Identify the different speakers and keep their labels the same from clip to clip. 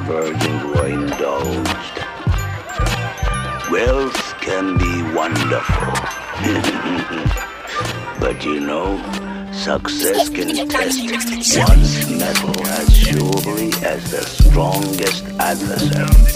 Speaker 1: virgins were indulged. Wealth can be wonderful. But you know, success can test one's mettle as surely as the strongest adversary.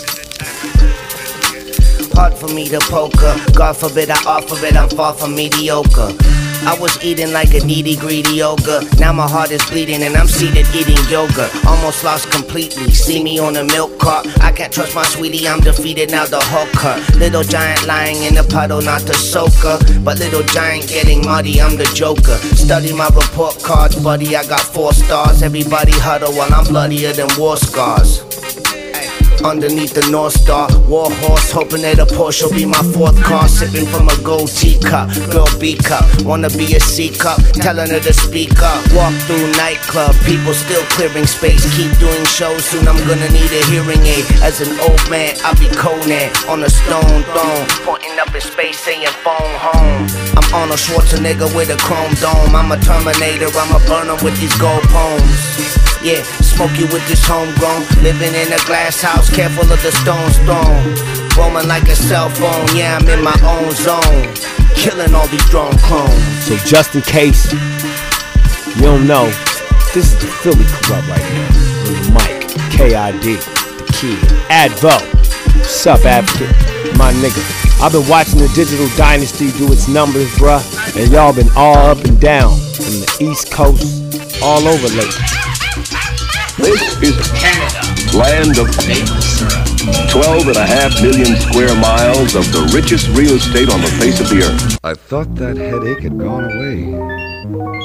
Speaker 2: Hard for me to poker. God forbid I offer it, I'm far from mediocre. I was eating like a needy, greedy ogre. Now my heart is bleeding and I'm seated eating yogurt. Almost lost completely, see me on a milk cart. I can't trust my sweetie, I'm defeated, now the hooker. Little giant lying in the puddle, not the soaker. But little giant getting muddy, I'm the joker. Study my report cards, buddy, I got 4 stars. Everybody huddle while I'm bloodier than war scars. Underneath the North Star, war horse, hoping that a Porsche will be my 4th car. Sipping from a gold teacup, girl B cup, wanna be a C cup, telling her to speak up. Walk through nightclub, people still clearing space. Keep doing shows, soon I'm gonna need a hearing aid. As an old man, I'll be Conan on a stone throne, pointing up in space saying phone home. I'm Arnold Schwarzenegger with a chrome dome. I'm a Terminator, I'ma burn 'em with these gold poems. Yeah, smoke you with this homegrown. Living in a glass house, careful of the stones thrown. Roaming like a cell phone, yeah, I'm in my own zone. Killing all these drone clones.
Speaker 3: So just in case you don't know, this is the Philly Corrupt right now. With Mike, KID, the Kid, Advo. What's up, Advocate? My nigga. I've been watching the Digital Dynasty do its numbers, bruh. And y'all been all up and down. From the East Coast, all over lately.
Speaker 1: This is Canada, land of 12.5 million square miles of the richest real estate on the face of the earth.
Speaker 4: I thought that headache had gone away.